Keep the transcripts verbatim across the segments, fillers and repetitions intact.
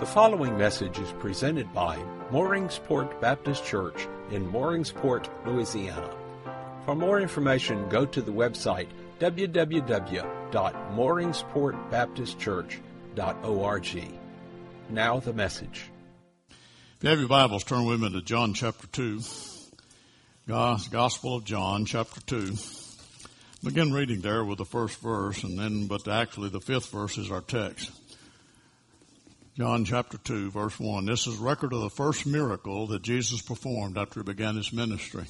The following message is presented by Mooringsport Baptist Church in Mooringsport, Louisiana. For more information, go to the website w w w dot mooringsport baptist church dot org. Now the message. If you have your Bibles, turn with me to John chapter two. Gospel of John chapter two. Begin reading there with the first verse, and then, but actually the fifth verse is our text. John chapter two, verse one. This is record of the first miracle that Jesus performed after he began his ministry.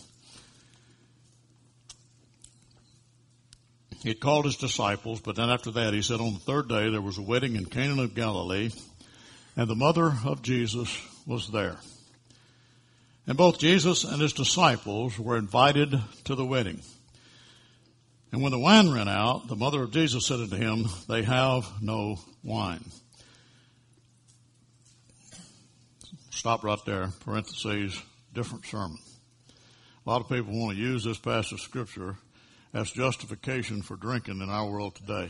He had called his disciples, but then after that he said, on the third day there was a wedding in Cana of Galilee, and the mother of Jesus was there. And both Jesus and his disciples were invited to the wedding. And when the wine ran out, the mother of Jesus said unto him, they have no wine. Stop right there, parentheses, different sermon. A lot of people want to use this passage of Scripture as justification for drinking in our world today.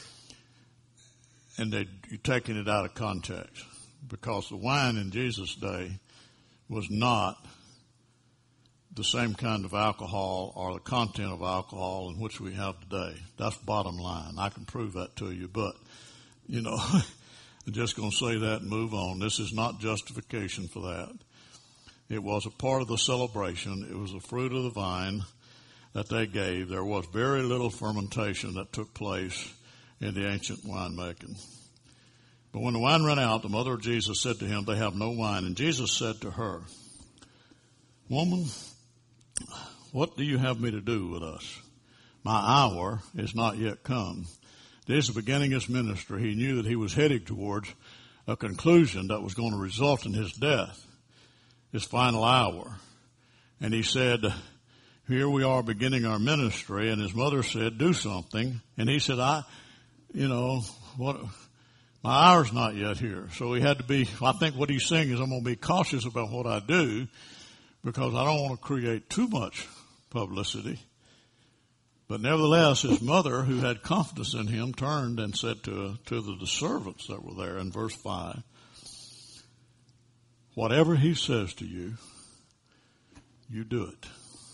And they, you're taking it out of context. Because the wine in Jesus' day was not the same kind of alcohol or the content of alcohol in which we have today. That's bottom line. I can prove that to you, but, you know, I'm just going to say that and move on. This is not justification for that. It was a part of the celebration. It was the fruit of the vine that they gave. There was very little fermentation that took place in the ancient winemaking. But when the wine ran out, the mother of Jesus said to him, they have no wine. And Jesus said to her, woman, what do you have me to do with us? My hour is not yet come. This is the beginning of his ministry. He knew that he was heading towards a conclusion that was going to result in his death, his final hour. And he said, here we are beginning our ministry. And his mother said, do something. And he said, I, you know, what, my hour's not yet here. So he had to be, I think what he's saying is I'm going to be cautious about what I do because I don't want to create too much publicity. But nevertheless, his mother, who had confidence in him, turned and said to, to the servants that were there in verse five, whatever he says to you, you do it.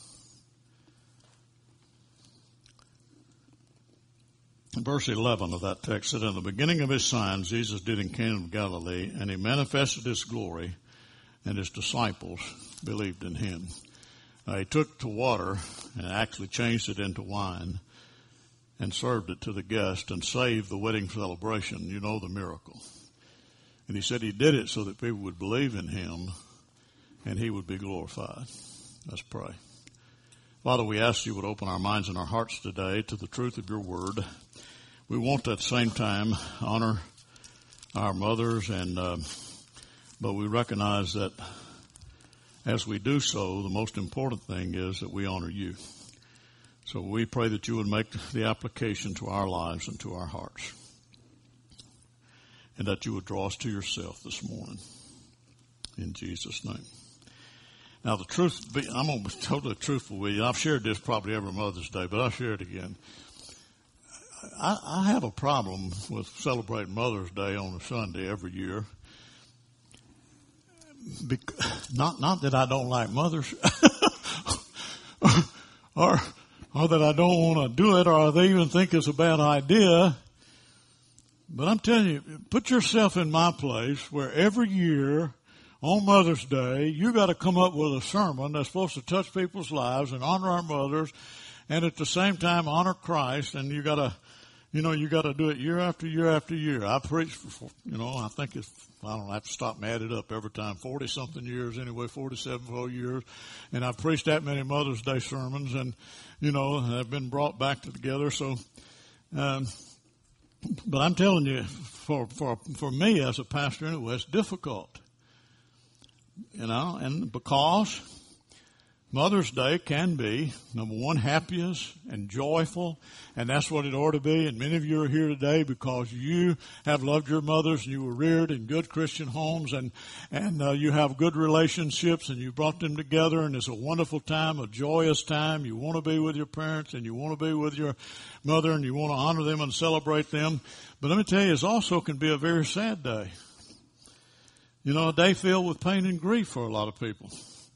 In verse eleven of that text said, in the beginning of his signs, Jesus did in Cana of Galilee, and he manifested his glory, and his disciples believed in him. Uh, he took to water and actually changed it into wine and served it to the guest and saved the wedding celebration. You know the miracle. And he said he did it so that people would believe in him and he would be glorified. Let's pray. Father, we ask you would open our minds and our hearts today to the truth of your word. We want at the same time honor our mothers, and uh, but we recognize that as we do so, the most important thing is that we honor you. So we pray that you would make the application to our lives and to our hearts, and that you would draw us to yourself this morning. In Jesus' name. Now the truth, I'm going to be totally truthful with you. I've shared this probably every Mother's Day, but I'll share it again. I, I have a problem with celebrating Mother's Day on a Sunday every year. Because, not not that I don't like mothers, or or that I don't want to do it, or they even think it's a bad idea. But I'm telling you, put yourself in my place, where every year on Mother's Day you got to come up with a sermon that's supposed to touch people's lives and honor our mothers, and at the same time honor Christ. And you got to, you know, you got to do it year after year after year. I preached for, you know, I think it's. I don't have to stop and add it up every time. forty-something years anyway, forty-seven whole years. And I've preached that many Mother's Day sermons, and, you know, have been brought back together. So, um, but I'm telling you, for, for, for me as a pastor anyway, it's difficult. You know, and because Mother's Day can be, number one, happiest and joyful, and that's what it ought to be. And many of you are here today because you have loved your mothers and you were reared in good Christian homes, and, and uh, you have good relationships, and you brought them together, and it's a wonderful time, a joyous time. You want to be with your parents, and you want to be with your mother, and you want to honor them and celebrate them. But let me tell you, it also can be a very sad day. You know, a day filled with pain and grief for a lot of people.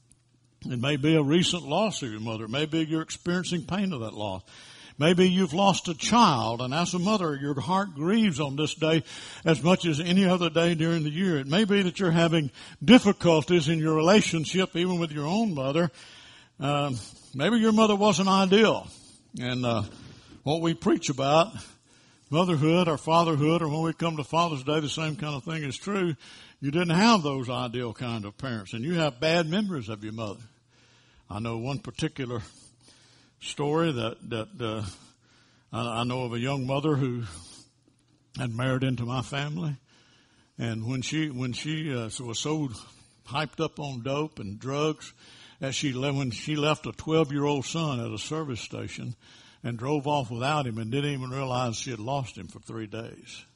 It may be a recent loss of your mother. It may be you're experiencing pain of that loss. Maybe you've lost a child, and as a mother, your heart grieves on this day as much as any other day during the year. It may be that you're having difficulties in your relationship, even with your own mother. Um, maybe your mother wasn't ideal. And uh, what we preach about, motherhood or fatherhood, or when we come to Father's Day, the same kind of thing is true. You didn't have those ideal kind of parents, and you have bad memories of your mother. I know one particular story that that uh, I, I know of a young mother who had married into my family, and when she when she uh, was so hyped up on dope and drugs, as she le- when she left a twelve-year-old son at a service station and drove off without him and didn't even realize she had lost him for three days.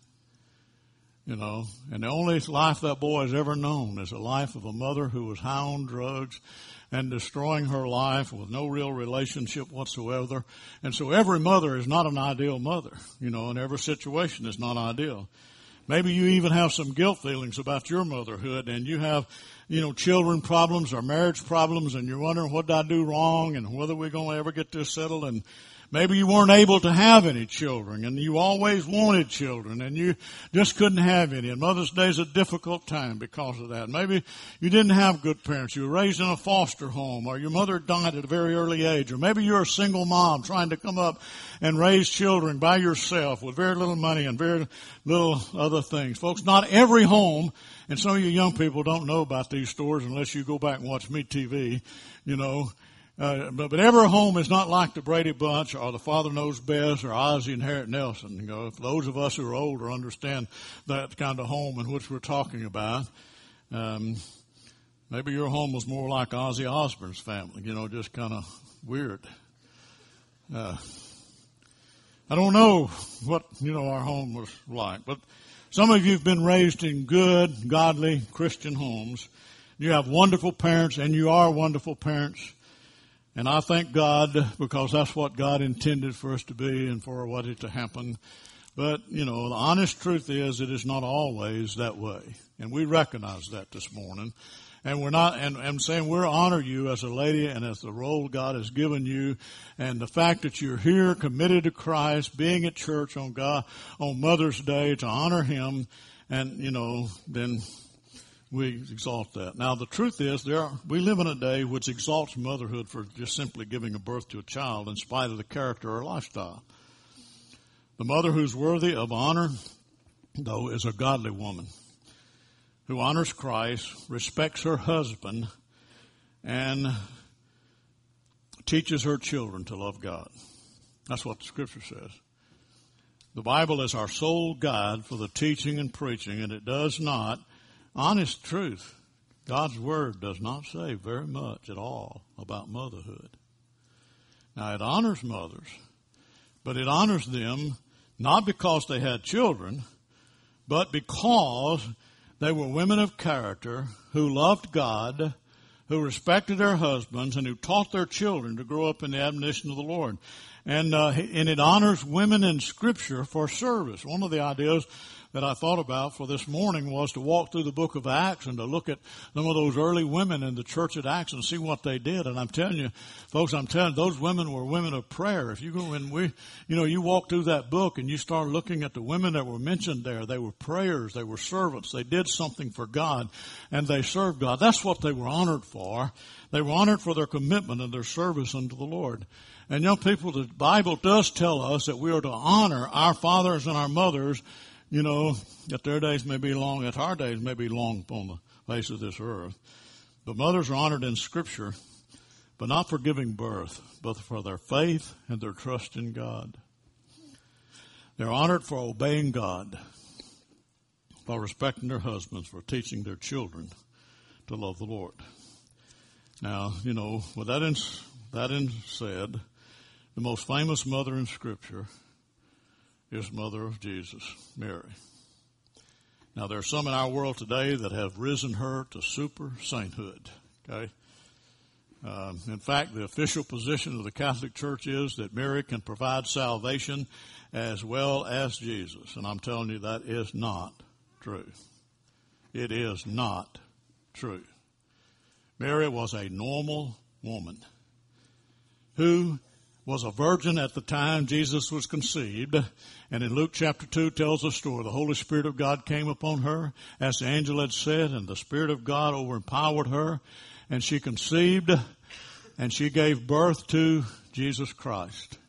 You know, and the only life that boy has ever known is the life of a mother who was high on drugs and destroying her life with no real relationship whatsoever. And so every mother is not an ideal mother, you know, and every situation is not ideal. Maybe you even have some guilt feelings about your motherhood, and you have, you know, children problems or marriage problems, and you're wondering, what did I do wrong, and whether we're going to ever get this settled. And maybe you weren't able to have any children, and you always wanted children, and you just couldn't have any. And Mother's Day is a difficult time because of that. Maybe you didn't have good parents. You were raised in a foster home, or your mother died at a very early age, or maybe you're a single mom trying to come up and raise children by yourself with very little money and very little other things. Folks, not every home, and some of you young people don't know about these stories unless you go back and watch Me T V, you know. Uh, but, but every home is not like the Brady Bunch or the Father Knows Best or Ozzie and Harriet Nelson. You know, if those of us who are older understand that kind of home in which we're talking about. Um, maybe your home was more like Ozzy Osbourne's family, you know, just kind of weird. Uh, I don't know what, you know, our home was like, but some of you have been raised in good, godly Christian homes. You have wonderful parents, and you are wonderful parents. And I thank God, because that's what God intended for us to be and for what it to happen. But, you know, the honest truth is it is not always that way. And we recognize that this morning. And we're not, and I'm saying we'll honor you as a lady and as the role God has given you. And the fact that you're here committed to Christ, being at church on God, on Mother's Day to honor Him. And, you know, then we exalt that. Now, the truth is, there are, we live in a day which exalts motherhood for just simply giving a birth to a child in spite of the character or lifestyle. The mother who's worthy of honor, though, is a godly woman who honors Christ, respects her husband, and teaches her children to love God. That's what the Scripture says. The Bible is our sole guide for the teaching and preaching, and it does not, honest truth, God's Word does not say very much at all about motherhood. Now, it honors mothers, but it honors them not because they had children, but because they were women of character who loved God, who respected their husbands, and who taught their children to grow up in the admonition of the Lord. And, uh, and it honors women in Scripture for service. One of the ideas that I thought about for this morning was to walk through the book of Acts and to look at some of those early women in the church at Acts and see what they did. And I'm telling you, folks, I'm telling you, those women were women of prayer. If you go and we, you know, you walk through that book and you start looking at the women that were mentioned there, they were prayers, they were servants, they did something for God, and they served God. That's what they were honored for. They were honored for their commitment and their service unto the Lord. And young people, the Bible does tell us that we are to honor our fathers and our mothers. You know, that their days may be long, that our days may be long upon the face of this earth. But mothers are honored in Scripture, but not for giving birth, but for their faith and their trust in God. They're honored for obeying God, for respecting their husbands, for teaching their children to love the Lord. Now, you know, with that in, that in said, the most famous mother in Scripture is mother of Jesus, Mary. Now, there are some in our world today that have risen her to super sainthood. Okay, um, in fact, the official position of the Catholic Church is that Mary can provide salvation as well as Jesus, and I'm telling you that is not true. It is not true. Mary was a normal woman who was a virgin at the time Jesus was conceived. And in Luke chapter two tells the story. The Holy Spirit of God came upon her, as the angel had said, and the Spirit of God overempowered her. And she conceived, and she gave birth to Jesus Christ.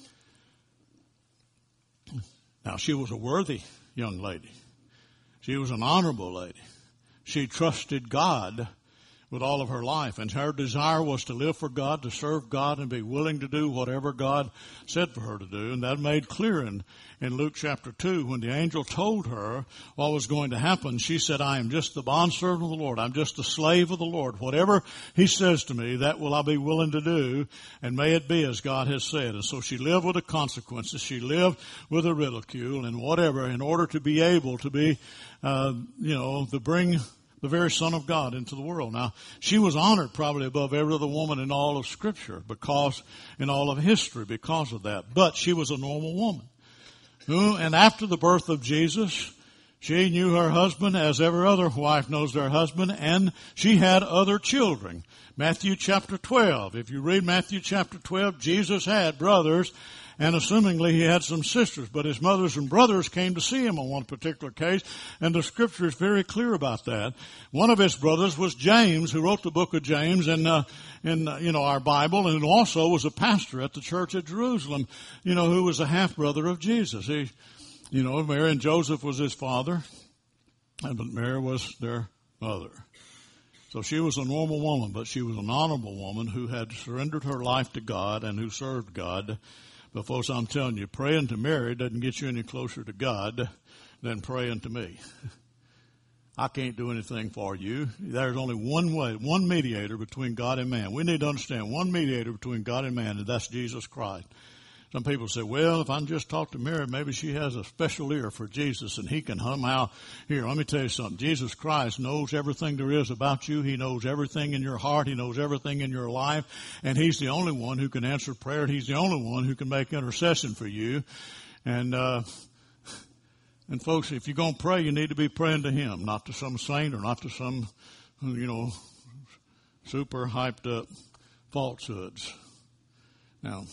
Now, she was a worthy young lady. She was an honorable lady. She trusted God with all of her life, and her desire was to live for God, to serve God, and be willing to do whatever God said for her to do. And that made clear in, in Luke chapter two, when the angel told her what was going to happen. She said, I am just the bondservant of the Lord. I'm just a slave of the Lord. Whatever he says to me, that will I be willing to do, and may it be as God has said. And so she lived with the consequences. She lived with the ridicule and whatever, in order to be able to be, uh, you know, to bring the very Son of God into the world. Now, she was honored probably above every other woman in all of Scripture, because in all of history, because of that. But she was a normal woman. Who, and after the birth of Jesus, she knew her husband as every other wife knows their husband, and she had other children. Matthew chapter twelve. If you read Matthew chapter twelve, Jesus had brothers, and assumingly he had some sisters, but his mothers and brothers came to see him on one particular case, and the Scripture is very clear about that. One of his brothers was James, who wrote the book of James in, uh, in uh, you know, our Bible, and also was a pastor at the church at Jerusalem, you know, who was a half-brother of Jesus. He, you know, Mary and Joseph was his father, but Mary was their mother. So she was a normal woman, but she was an honorable woman who had surrendered her life to God and who served God. But folks, I'm telling you, praying to Mary doesn't get you any closer to God than praying to me. I can't do anything for you. There's only one way, one mediator between God and man. We need to understand one mediator between God and man, and that's Jesus Christ. Some people say, well, if I can just talk to Mary, maybe she has a special ear for Jesus and he can somehow. Here, let me tell you something. Jesus Christ knows everything there is about you. He knows everything in your heart. He knows everything in your life. And he's the only one who can answer prayer. He's the only one who can make intercession for you. And, uh, and folks, if you're going to pray, you need to be praying to him, not to some saint or not to some, you know, super hyped up falsehoods. Now,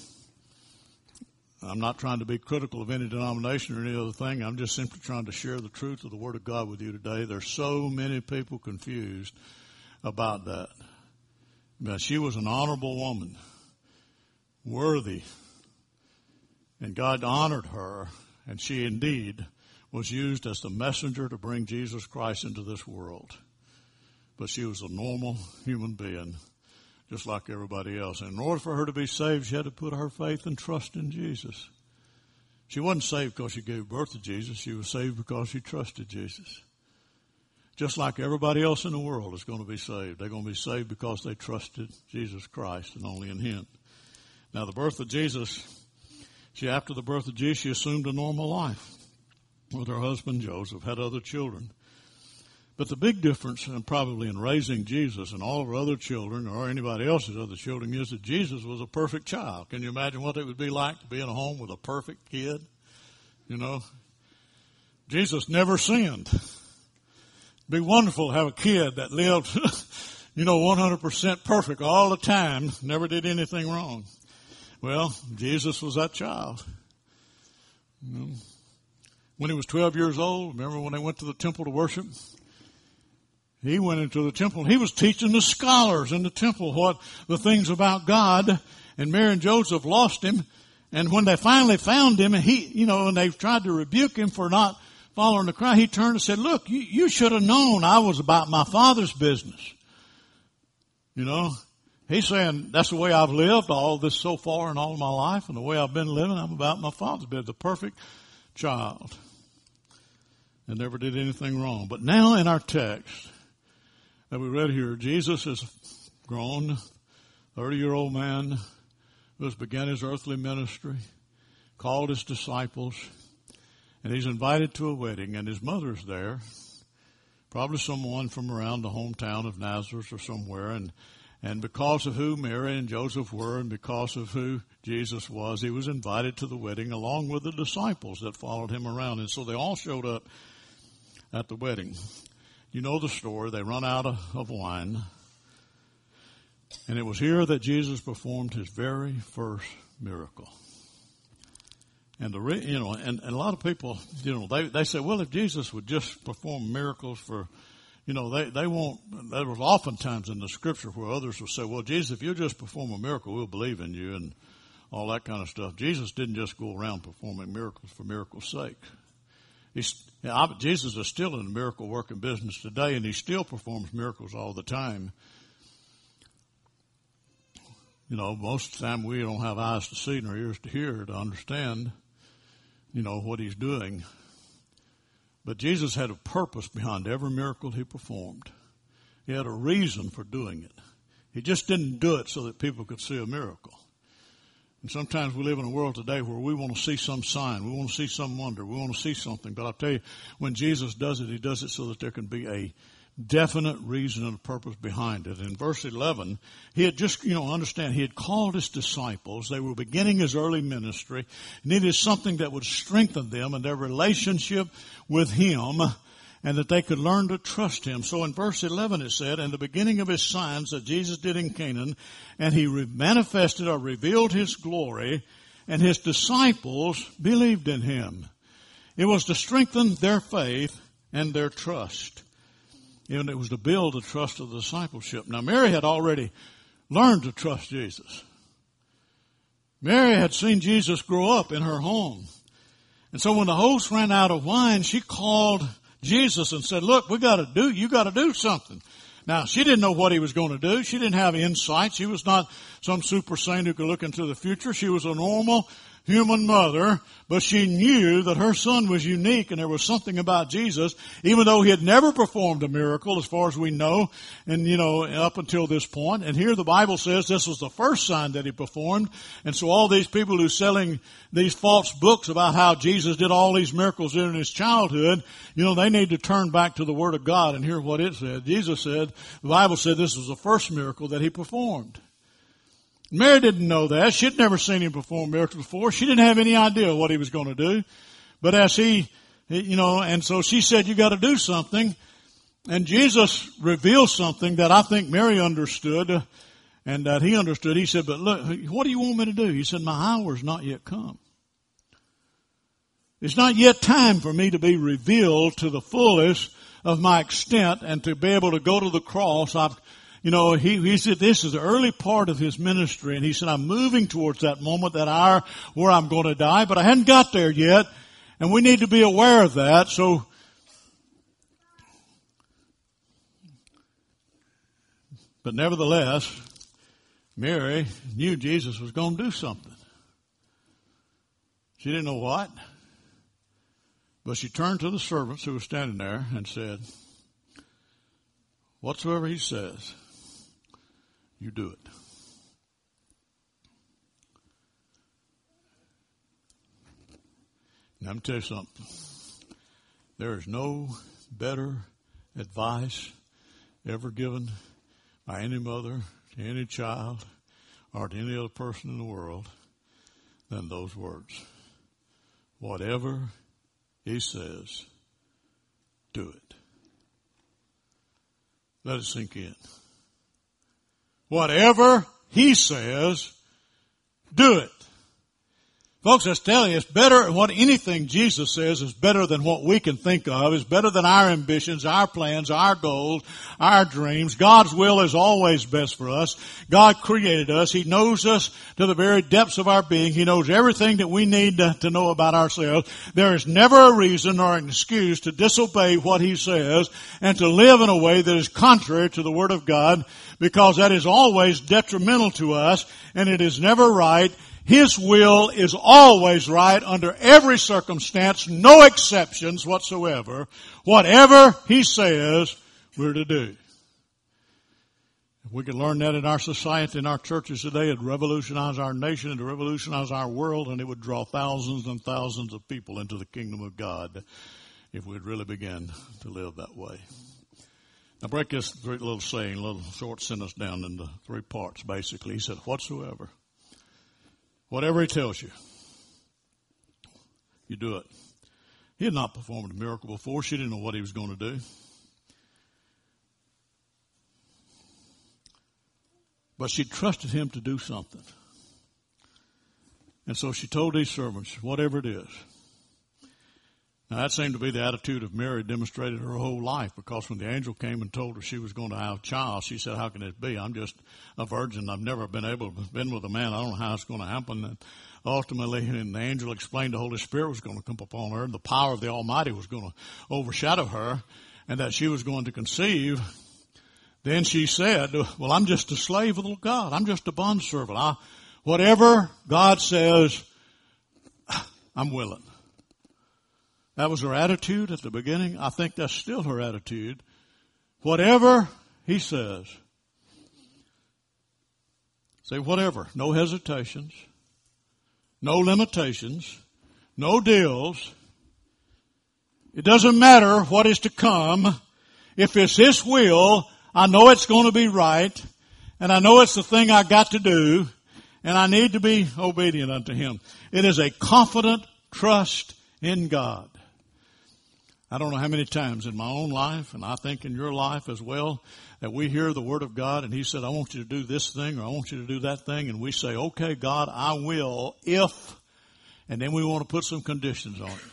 I'm not trying to be critical of any denomination or any other thing. I'm just simply trying to share the truth of the Word of God with you today. There's so many people confused about that. But she was an honorable woman, worthy, and God honored her, and she indeed was used as the messenger to bring Jesus Christ into this world. But she was a normal human being, just like everybody else. And in order for her to be saved, she had to put her faith and trust in Jesus. She wasn't saved because she gave birth to Jesus. She was saved because she trusted Jesus. Just like everybody else in the world is going to be saved. They're going to be saved because they trusted Jesus Christ and only in him. Now, the birth of Jesus, she, after the birth of Jesus, she assumed a normal life with her husband Joseph, had other children. But the big difference, and probably in raising Jesus and all of her other children or anybody else's other children, is that Jesus was a perfect child. Can you imagine what it would be like to be in a home with a perfect kid? You know, Jesus never sinned. It'd be wonderful to have a kid that lived, you know, one hundred percent perfect all the time, never did anything wrong. Well, Jesus was that child. You know, when he was twelve years old, remember when they went to the temple to worship? He went into the temple. He was teaching the scholars in the temple what the things about God. And Mary and Joseph lost him. And when they finally found him, and he, you know, and they tried to rebuke him for not following the crowd, he turned and said, "Look, you, you should have known I was about my Father's business." You know, he's saying that's the way I've lived all this so far in all of my life, and the way I've been living, I'm about my Father's business. The perfect child, and never did anything wrong. But now in our text that we read here, Jesus is grown, thirty-year-old man who has begun his earthly ministry, called his disciples, and he's invited to a wedding, and his mother's there, probably someone from around the hometown of Nazareth or somewhere, and and because of who Mary and Joseph were and because of who Jesus was, he was invited to the wedding along with the disciples that followed him around, and so they all showed up at the wedding. You know the story. They run out of, of wine. And it was here that Jesus performed his very first miracle. And the re, you know, and, and a lot of people, you know, they they say, well, if Jesus would just perform miracles for, you know, they they won't. There was oftentimes in the scripture where others will say, well, Jesus, if you just perform a miracle, we'll believe in you, and all that kind of stuff. Jesus didn't just go around performing miracles for miracles' sake. He's, Jesus is still in the miracle working business today, and he still performs miracles all the time. You know, most of the time we don't have eyes to see nor ears to hear to understand, you know, what he's doing. But Jesus had a purpose behind every miracle he performed. He had a reason for doing it. He just didn't do it so that people could see a miracle. And sometimes we live in a world today where we want to see some sign. We want to see some wonder. We want to see something. But I'll tell you, when Jesus does it, he does it so that there can be a definite reason and purpose behind it. In verse eleven, he had just, you know, understand, he had called his disciples. They were beginning his early ministry. Needed something that would strengthen them in their relationship with him, and that they could learn to trust him. So in verse eleven it said, in the beginning of his signs that Jesus did in Canaan, and he manifested or revealed his glory, and his disciples believed in him. It was to strengthen their faith and their trust. And it was to build the trust of the discipleship. Now, Mary had already learned to trust Jesus. Mary had seen Jesus grow up in her home. And so when the host ran out of wine, she called Jesus and said, look, we got to do, you got to do something. Now, she didn't know what he was going to do. She didn't have insight. She was not some super saint who could look into the future. She was a normal human mother, but she knew that her son was unique, and there was something about Jesus, even though he had never performed a miracle as far as we know, and you know, up until this point. And here the Bible says this was the first sign that he performed. And so all these people who are selling these false books about how Jesus did all these miracles during his childhood, you know, they need to turn back to the Word of God and hear what it said. Jesus said, the Bible said this was the first miracle that he performed. Mary didn't know that. She'd never seen him perform miracles before. She didn't have any idea what he was going to do. But as he, you know, and so she said, you got to do something. And Jesus revealed something that I think Mary understood and that he understood. He said, but look, what do you want me to do? He said, my hour's not yet come. It's not yet time for me to be revealed to the fullest of my extent and to be able to go to the cross. I've You know, he, he said this is the early part of his ministry, and he said, I'm moving towards that moment, that hour where I'm going to die, but I hadn't got there yet, and we need to be aware of that. So, but nevertheless, Mary knew Jesus was going to do something. She didn't know what, but she turned to the servants who were standing there and said, whatsoever he says, you do it. Now, let me tell you something. There is no better advice ever given by any mother to any child or to any other person in the world than those words. Whatever he says, do it. Let it sink in. Whatever he says, do it. Folks, I tell you, it's better, what anything Jesus says is better than what we can think of. It's better than our ambitions, our plans, our goals, our dreams. God's will is always best for us. God created us. He knows us to the very depths of our being. He knows everything that we need to, to know about ourselves. There is never a reason or an excuse to disobey what he says and to live in a way that is contrary to the Word of God, because that is always detrimental to us and it is never right. His will is always right under every circumstance, no exceptions whatsoever. Whatever he says, we're to do. If we can learn that in our society, in our churches today, it'd revolutionize our nation, it'd revolutionize our world, and it would draw thousands and thousands of people into the kingdom of God if we'd really begin to live that way. Now break this little saying, a little short sentence down into three parts, basically. He said, whatsoever. Whatever he tells you, you do it. He had not performed a miracle before. She didn't know what he was going to do. But she trusted him to do something. And so she told these servants, whatever it is. Now that seemed to be the attitude of Mary demonstrated her whole life, because when the angel came and told her she was going to have a child, she said, how can it be? I'm just a virgin. I've never been able to been with a man. I don't know how it's going to happen. And ultimately, and the angel explained the Holy Spirit was going to come upon her, and the power of the Almighty was going to overshadow her, and that she was going to conceive. Then she said, well, I'm just a slave of God. I'm just a bondservant. I, whatever God says, I'm willing. That was her attitude at the beginning. I think that's still her attitude. Whatever he says. Say whatever. No hesitations. No limitations. No deals. It doesn't matter what is to come. If it's his will, I know it's going to be right. And I know it's the thing I got to do. And I need to be obedient unto him. It is a confident trust in God. I don't know how many times in my own life, and I think in your life as well, that we hear the word of God and he said, I want you to do this thing or I want you to do that thing. And we say, okay, God, I will if, and then we want to put some conditions on it.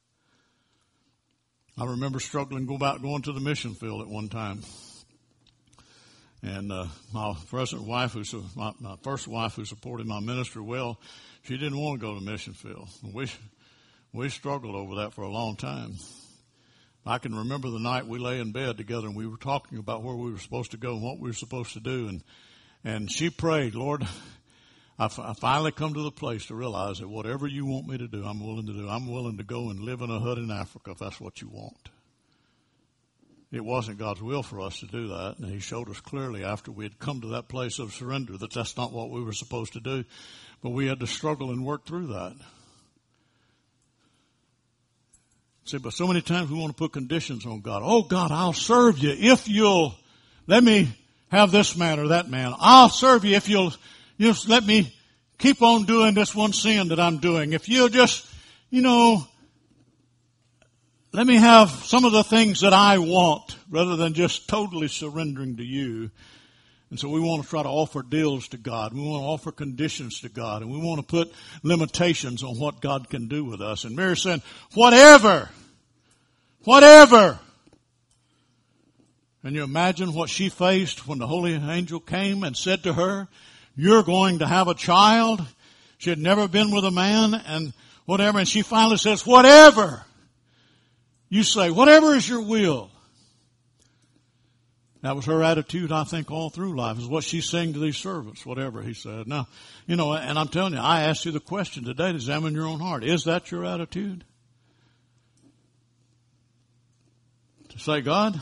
I remember struggling go about going to the mission field at one time. And uh, my present wife, who's my, my first wife who supported my ministry well, she didn't want to go to the mission field. We, we struggled over that for a long time. I can remember the night we lay in bed together and we were talking about where we were supposed to go and what we were supposed to do. And, and she prayed, Lord, I, f- I finally come to the place to realize that whatever you want me to do, I'm willing to do. I'm willing to go and live in a hut in Africa if that's what you want. It wasn't God's will for us to do that. And he showed us clearly after we had come to that place of surrender that that's not what we were supposed to do. But we had to struggle and work through that. See, but so many times we want to put conditions on God. Oh, God, I'll serve you if you'll let me have this man or that man. I'll serve you if you'll just let me keep on doing this one sin that I'm doing. If you'll just, you know, let me have some of the things that I want rather than just totally surrendering to you. And so we want to try to offer deals to God. We want to offer conditions to God. And we want to put limitations on what God can do with us. And Mary said, whatever, whatever. Can you imagine what she faced when the holy angel came and said to her, you're going to have a child? She had never been with a man and whatever. And she finally says, whatever. You say, whatever is your will. That was her attitude, I think, all through life, is what she's saying to these servants, whatever he said. Now, you know, and I'm telling you, I asked you the question today to examine your own heart. Is that your attitude? To say, God,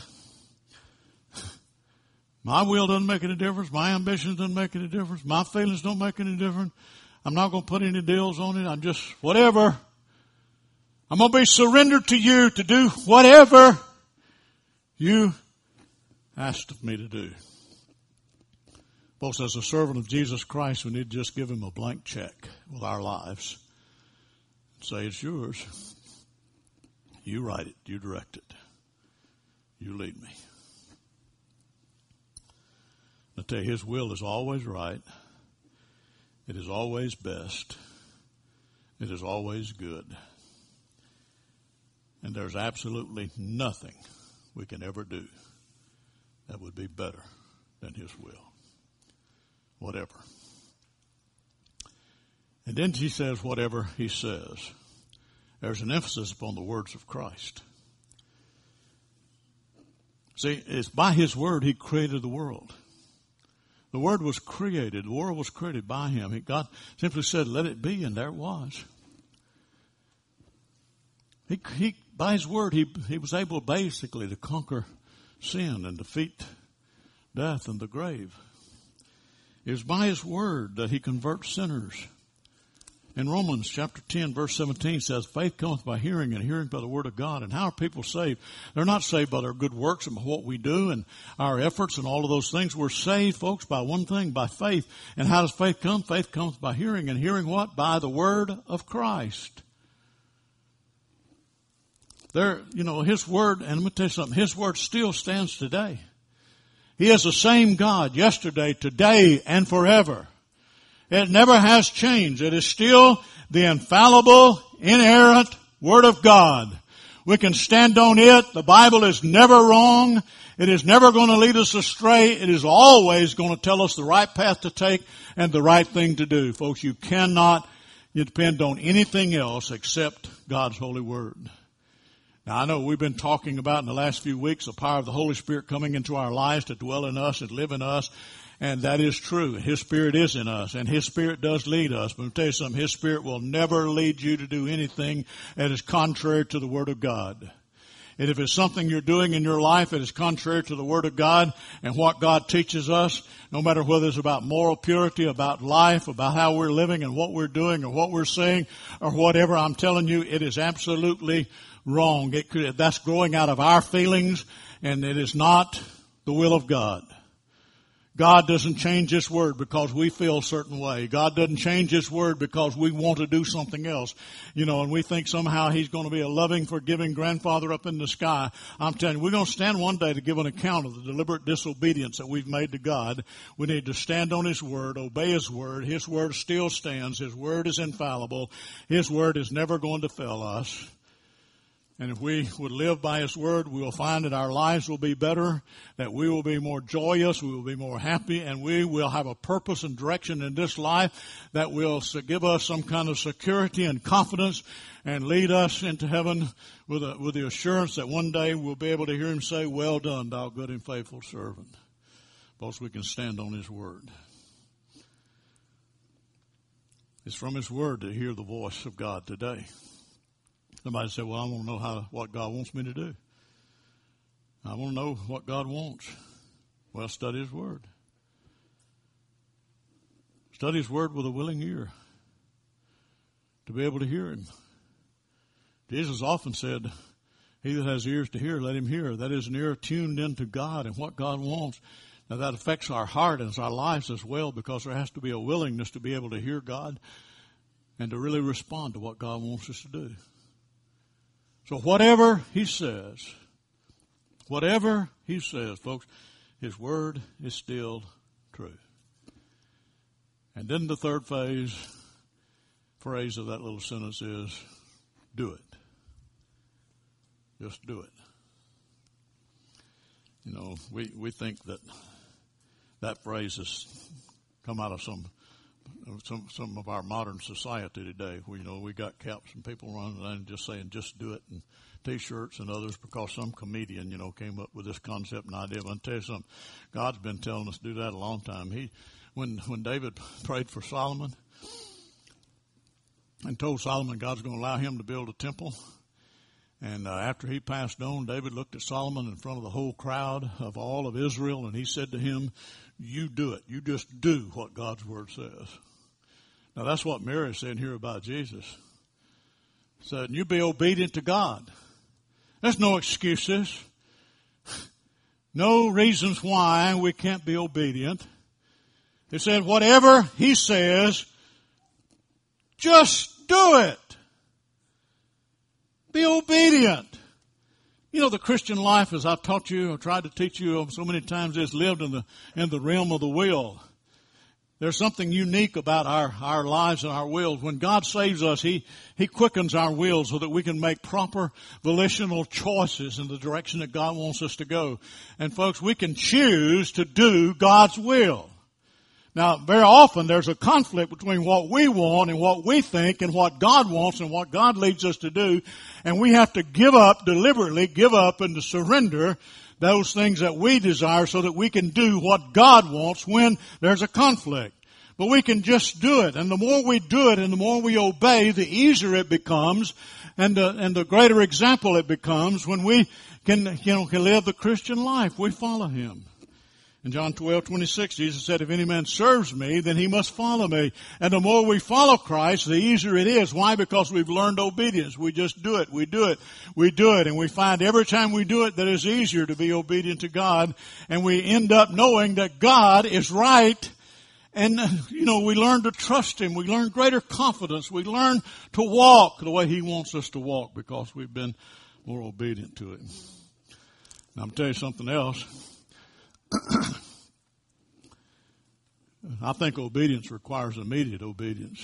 my will doesn't make any difference. My ambitions doesn't make any difference. My feelings don't make any difference. I'm not going to put any deals on it. I'm just, whatever. I'm going to be surrendered to you to do whatever you asked of me to do. Folks, as a servant of Jesus Christ, we need to just give him a blank check with our lives. Say, it's yours. You write it. You direct it. You lead me. I tell you, his will is always right. It is always best. It is always good. And there's absolutely nothing we can ever do that would be better than his will. Whatever. And then he says, whatever he says. There's an emphasis upon the words of Christ. See, it's by his word he created the world. The word was created. The world was created by him. He, God simply said, let it be, and there it was. He, he, by his word, he, he was able basically to conquer sin and defeat death and the grave. It was by his word that he converts sinners. In Romans chapter ten, verse seventeen says, faith cometh by hearing, and hearing by the word of God. And how are people saved? They're not saved by their good works and by what we do and our efforts and all of those things. We're saved, folks, by one thing, by faith. And how does faith come? Faith comes by hearing. And hearing what? By the word of Christ. There, you know, his word, and let me tell you something, his word still stands today. He is the same God yesterday, today, and forever. It never has changed. It is still the infallible, inerrant Word of God. We can stand on it. The Bible is never wrong. It is never going to lead us astray. It is always going to tell us the right path to take and the right thing to do. Folks, you cannot depend on anything else except God's holy Word. Now, I know we've been talking about in the last few weeks the power of the Holy Spirit coming into our lives to dwell in us and live in us. And that is true. His Spirit is in us, and His Spirit does lead us. But I'll tell you something, His Spirit will never lead you to do anything that is contrary to the Word of God. And if it's something you're doing in your life that is contrary to the Word of God and what God teaches us, no matter whether it's about moral purity, about life, about how we're living and what we're doing or what we're saying or whatever, I'm telling you, it is absolutely wrong. It could, that's growing out of our feelings, and it is not the will of God. God doesn't change His Word because we feel a certain way. God doesn't change His Word because we want to do something else. You know, and we think somehow He's going to be a loving, forgiving grandfather up in the sky. I'm telling you, we're going to stand one day to give an account of the deliberate disobedience that we've made to God. We need to stand on His Word, obey His Word. His Word still stands. His Word is infallible. His Word is never going to fail us. And if we would live by His Word, we will find that our lives will be better, that we will be more joyous, we will be more happy, and we will have a purpose and direction in this life that will give us some kind of security and confidence and lead us into heaven with, a, with the assurance that one day we'll be able to hear Him say, "Well done, thou good and faithful servant." Both we can stand on His Word. It's from His Word to hear the voice of God today. Somebody said, "Well, I want to know how what God wants me to do. I want to know what God wants." Well, study His Word. Study His Word with a willing ear to be able to hear Him. Jesus often said, "He that has ears to hear, let him hear." That is an ear tuned into God and what God wants. Now, that affects our heart and our lives as well, because there has to be a willingness to be able to hear God and to really respond to what God wants us to do. So whatever He says, whatever He says, folks, His Word is still true. And then the third phase, phrase of that little sentence is, do it. Just do it. You know, we, we think that that phrase has come out of some Some some of our modern society today, where, you know, we got caps and people running around just saying, "Just do it," and T-shirts and others, because some comedian, you know, came up with this concept and idea. But I'll tell you something, God's been telling us to do that a long time. He, when when David prayed for Solomon and told Solomon God's going to allow him to build a temple, and uh, after he passed on, David looked at Solomon in front of the whole crowd of all of Israel, and he said to him, "You do it. You just do what God's Word says." Now, that's what Mary is saying here about Jesus. Said, you be obedient to God. There's no excuses. No reasons why we can't be obedient. He said, whatever He says, just do it. Be obedient. You know, the Christian life, as I've taught you, I've tried to teach you so many times, is lived in the in the realm of the will. There's something unique about our, our lives and our wills. When God saves us, He, He quickens our will so that we can make proper volitional choices in the direction that God wants us to go. And folks, we can choose to do God's will. Now, very often there's a conflict between what we want and what we think and what God wants and what God leads us to do. And we have to give up, deliberately give up and to surrender those things that we desire so that we can do what God wants when there's a conflict. But we can just do it. And the more we do it and the more we obey, the easier it becomes and the, and the greater example it becomes when we can, you know, can live the Christian life. We follow Him. In John twelve twenty-six, Jesus said, if any man serves me, then he must follow me. And the more we follow Christ, the easier it is. Why? Because we've learned obedience. We just do it. We do it. We do it. And we find every time we do it that it's easier to be obedient to God. And we end up knowing that God is right. And, you know, we learn to trust Him. We learn greater confidence. We learn to walk the way He wants us to walk because we've been more obedient to Him. Now, I'm going to tell you something else. I think obedience requires immediate obedience.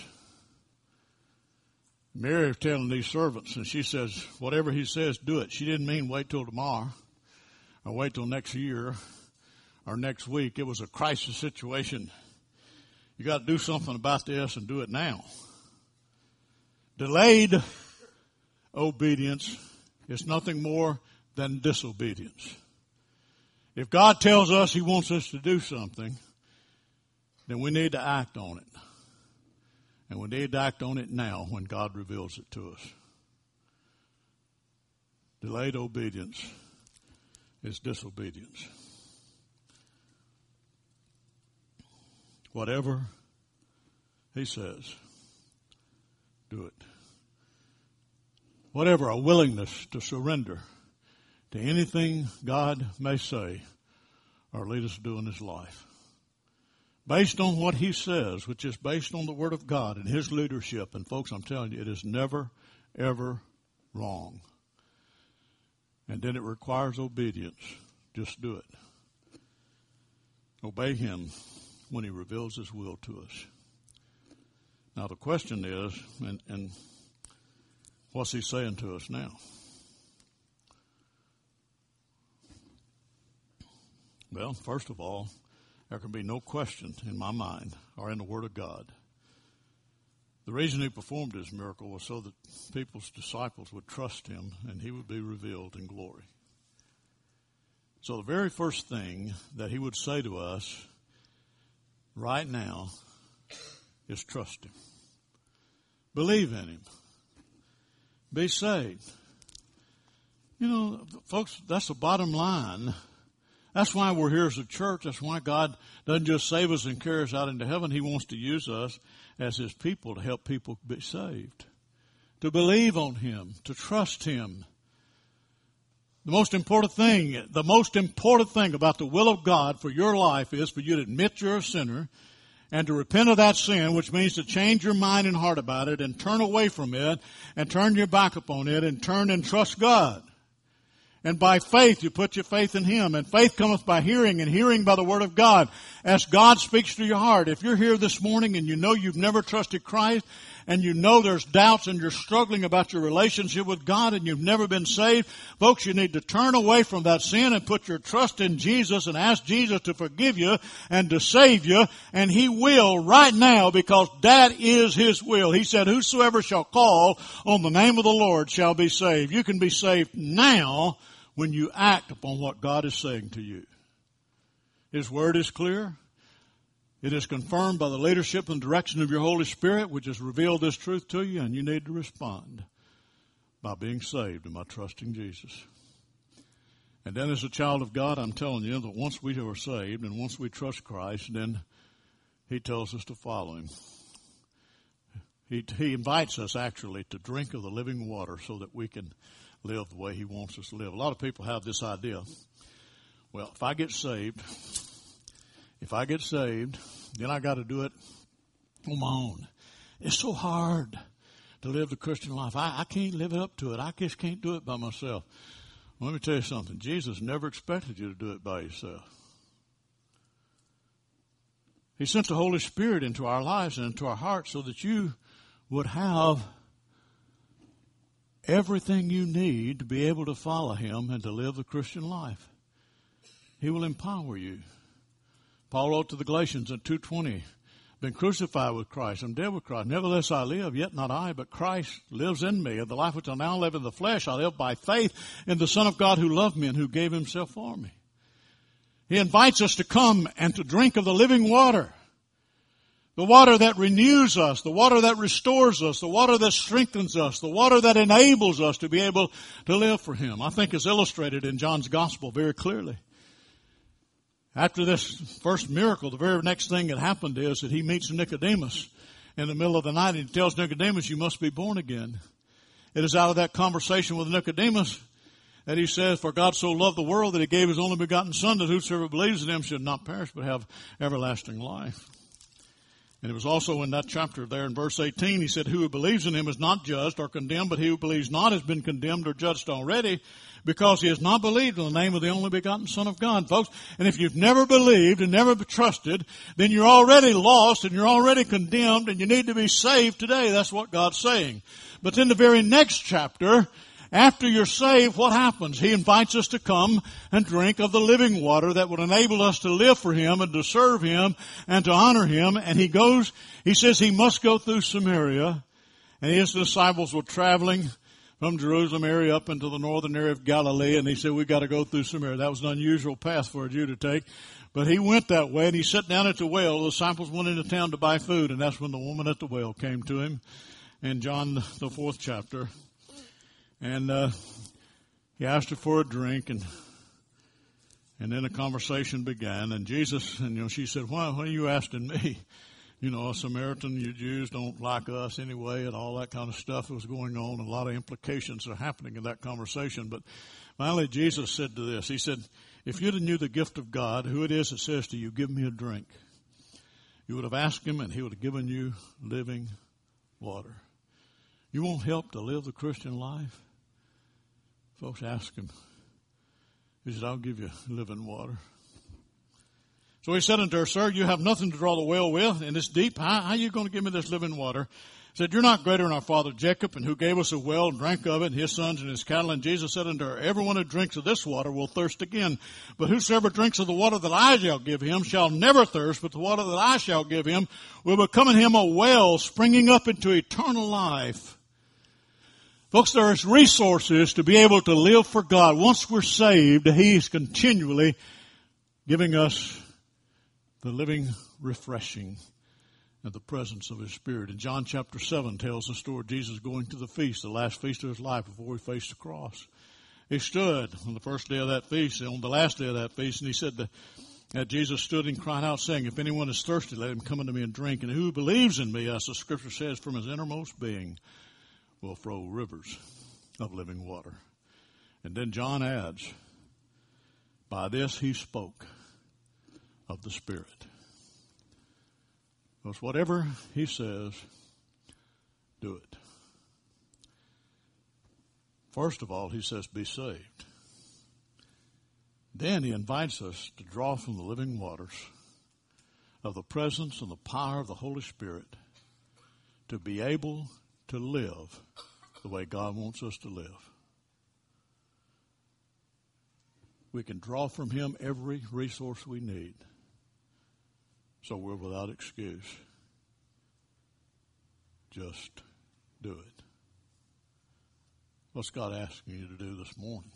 Mary is telling these servants, and she says, whatever he says, do it. She didn't mean wait till tomorrow or wait till next year or next week. It was a crisis situation. You got to do something about this and do it now. Delayed obedience is nothing more than disobedience. If God tells us he wants us to do something, then we need to act on it. And we need to act on it now when God reveals it to us. Delayed obedience is disobedience. Whatever he says, do it. Whatever, a willingness to surrender to anything God may say or lead us to do in his life. Based on what he says, which is based on the Word of God and his leadership. And folks, I'm telling you, it is never, ever wrong. And then it requires obedience. Just do it. Obey him when he reveals his will to us. Now the question is, and, and what's he saying to us now? Well, first of all, there can be no question in my mind or in the Word of God. The reason he performed this miracle was so that people's disciples would trust him and he would be revealed in glory. So the very first thing that he would say to us right now is trust him. Believe in him. Be saved. You know, folks, that's the bottom line. That's why we're here as a church. That's why God doesn't just save us and carry us out into heaven. He wants to use us as his people to help people be saved, to believe on him, to trust him. The most important thing, the most important thing about the will of God for your life is for you to admit you're a sinner and to repent of that sin, which means to change your mind and heart about it and turn away from it and turn your back upon it and turn and trust God. And by faith, you put your faith in him. And faith cometh by hearing, and hearing by the word of God. As God speaks to your heart. If you're here this morning and you know you've never trusted Christ, and you know there's doubts and you're struggling about your relationship with God and you've never been saved, folks, you need to turn away from that sin and put your trust in Jesus and ask Jesus to forgive you and to save you. And he will right now, because that is his will. He said, whosoever shall call on the name of the Lord shall be saved. You can be saved now when you act upon what God is saying to you. His word is clear. It is confirmed by the leadership and direction of your Holy Spirit, which has revealed this truth to you, and you need to respond by being saved and by trusting Jesus. And then as a child of God, I'm telling you that once we are saved and once we trust Christ, then he tells us to follow him. He, he invites us actually to drink of the living water so that we can live the way he wants us to live. A lot of people have this idea. Well, if I get saved, if I get saved, then I got to do it on my own. It's so hard to live the Christian life. I, I can't live up to it. I just can't do it by myself. Well, let me tell you something. Jesus never expected you to do it by yourself. He sent the Holy Spirit into our lives and into our hearts so that you would have everything you need to be able to follow him and to live the Christian life. He will empower you. Paul wrote to the Galatians in two twenty, been crucified with Christ, I'm dead with Christ. Nevertheless I live, yet not I, but Christ lives in me. And the life which I now live in the flesh, I live by faith in the Son of God who loved me and who gave himself for me. He invites us to come and to drink of the living water. The water that renews us, the water that restores us, the water that strengthens us, the water that enables us to be able to live for him. I think is illustrated in John's gospel very clearly. After this first miracle, the very next thing that happened is that he meets Nicodemus in the middle of the night, and he tells Nicodemus, you must be born again. It is out of that conversation with Nicodemus that he says, for God so loved the world that he gave his only begotten Son, that whosoever believes in him should not perish but have everlasting life. And it was also in that chapter there in verse eighteen, he said, who believes in him is not judged or condemned, but he who believes not has been condemned or judged already, because he has not believed in the name of the only begotten Son of God, folks. And if you've never believed and never trusted, then you're already lost and you're already condemned and you need to be saved today. That's what God's saying. But in the very next chapter, after you're saved, what happens? He invites us to come and drink of the living water that would enable us to live for Him and to serve Him and to honor Him. And He goes, He says He must go through Samaria. And His disciples were traveling from Jerusalem area up into the northern area of Galilee. And He said, we've got to go through Samaria. That was an unusual path for a Jew to take. But He went that way and He sat down at the well. The disciples went into town to buy food. And that's when the woman at the well came to Him in John, the fourth chapter. And uh, He asked her for a drink, and and then a conversation began. And Jesus, and you know, she said, "Why, why are you asking me? You know, a Samaritan, you Jews don't like us anyway," and all that kind of stuff was going on. A lot of implications are happening in that conversation. But finally, Jesus said to this. He said, "If you knew the gift of God, who it is that says to you, 'Give me a drink,' you would have asked Him, and He would have given you living water." You want help to live the Christian life? Folks, ask Him. He said, "I'll give you living water." So He said unto her, "Sir, you have nothing to draw the well with, and it's deep. How, how are you going to give me this living water?" He said, "You're not greater than our father Jacob, and who gave us a well and drank of it, and his sons and his cattle." And Jesus said unto her, "Everyone who drinks of this water will thirst again. But whosoever drinks of the water that I shall give him shall never thirst, but the water that I shall give him will become in him a well springing up into eternal life." Folks, there is resources to be able to live for God. Once we're saved, He is continually giving us the living refreshing of the presence of His Spirit. In John chapter seven tells the story of Jesus going to the feast, the last feast of His life before He faced the cross. He stood on the first day of that feast, on the last day of that feast, and He said that, that Jesus stood and cried out, saying, "If anyone is thirsty, let him come unto me and drink. And who believes in me, as the Scripture says, from his innermost being will flow rivers of living water." And then John adds, "By this He spoke of the Spirit." Because whatever He says, do it. First of all, He says, be saved. Then He invites us to draw from the living waters of the presence and the power of the Holy Spirit to be able to live the way God wants us to live. We can draw from Him every resource we need, so we're without excuse. Just do it. What's God asking you to do this morning?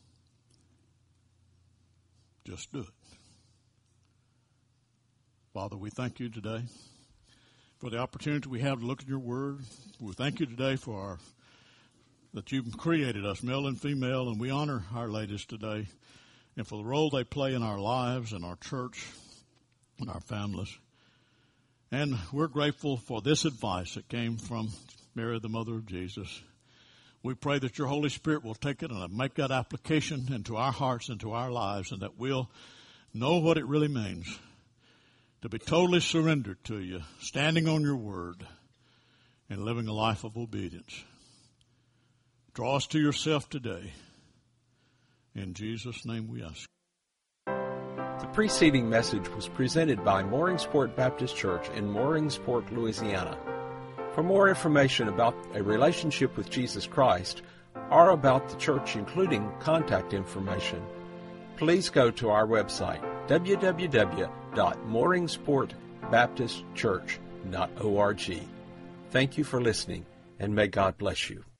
Just do it. Father, we thank You today for the opportunity we have to look at Your Word. We thank You today for our, that You've created us, male and female, and we honor our ladies today, and for the role they play in our lives and our church and our families. And we're grateful for this advice that came from Mary, the mother of Jesus. We pray that Your Holy Spirit will take it and make that application into our hearts, into our lives, and that we'll know what it really means to be totally surrendered to You, standing on Your Word, and living a life of obedience. Draw us to Yourself today. In Jesus' name we ask. The preceding message was presented by Mooringsport Baptist Church in Mooringsport, Louisiana. For more information about a relationship with Jesus Christ or about the church, including contact information, please go to our website, w w w dot mooringsport baptist church dot org. Thank you for listening, and may God bless you.